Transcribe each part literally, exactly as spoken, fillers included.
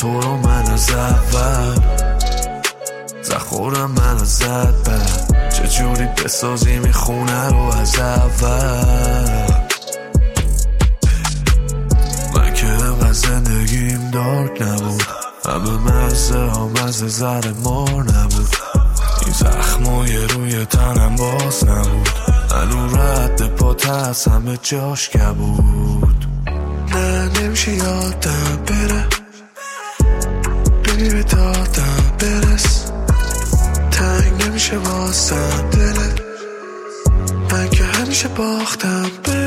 تو رو من از اول، زخورم من از زد بر چجوری بسازیم این خونه رو از اول. من که همه زندگیم دارک نبود، همه مزه ها مزه زر مار نبود، این زخمای روی تنم باز نبود، هنو رد پات از همه جاش کبود. نه نمیشه یادم بره، بمیره دادم برس، تنگ نمیشه واسم دلت، من که همیشه باختم به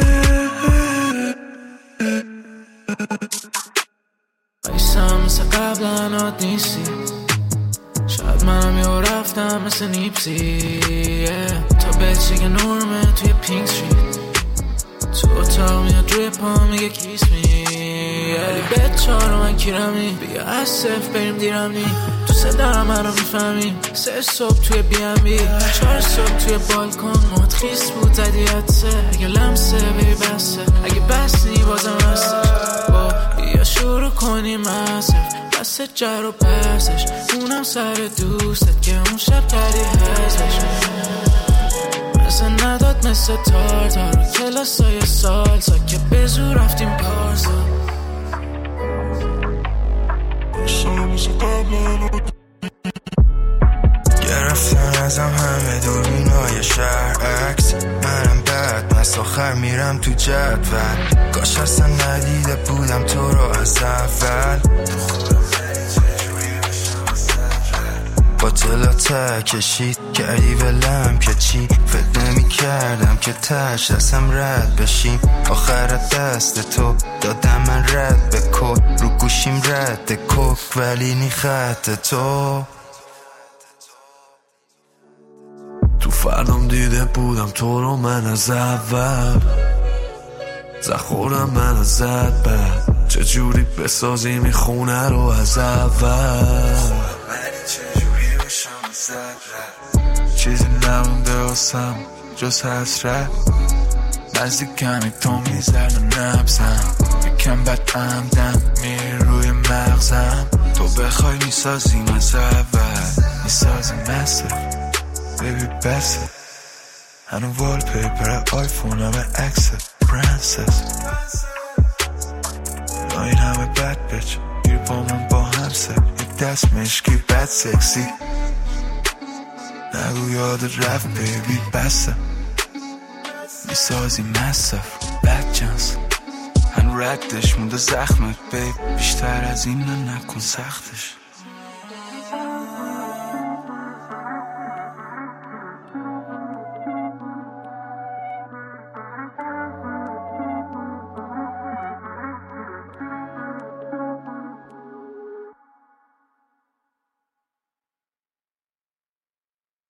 بایستم مثل قبلا ناد نیستی، شاید منم یه رفتم مثل نیپسی تا بچه که نورمه توی پینک استریت، تو اتاق میاد روی پا میگه کیس می، علی بچه ها رو من کیرمی، بگه از صف بریم دیرم نی، تو صدارم من رو میفهمی، سه صبح توی بی ام بی، چهار صبح توی بالکن مات خیس بود زدی حدسه، اگه لمسه بی بسته، اگه بس نی بازم هستش، با بیا شروع کنیم اصف بس جر و پسش، اونم سر دوستت که اون شب کردی حسش، مثل نداد مثل تارتار و کلاسای سالسا که به زور رفتیم پارسا. گرفتن ازم همه دوربین های شهر عکس، منم بعد مست آخر میرم تو جدول، کاش اصلا ندیده بودم تو رو از اول، با تلاته کشید کردی ولم که چی، فکر نمی کردم که تش دستم رد بشیم، آخر دست تو دادم من رد به کل، رو گوشیم رد کوک ولی نی خط تو. تو فردام دیده بودم تو رو من از اول، زخورم من از زد بر چجوری بسازیم این خونه رو از اول، چیزی نمونده واسم جز حسرت، نزدیکمی تو میزد و نبزم، یکم بد عمدم میری روی مغزم، تو بخوای میسازیم از اول، میسازیم مثل بیبی بسه، هنو وال پیپر آیفون همه عکس پرنسس، این همه بد بچ گیر با من با همسه، یک دست مشکی بد سکسی، نگو یاد رفت بیبی بسه، میسازی مصف بد جنس، هنو ردش مونده زخمت بیب، بیشتر از این نکن سختش.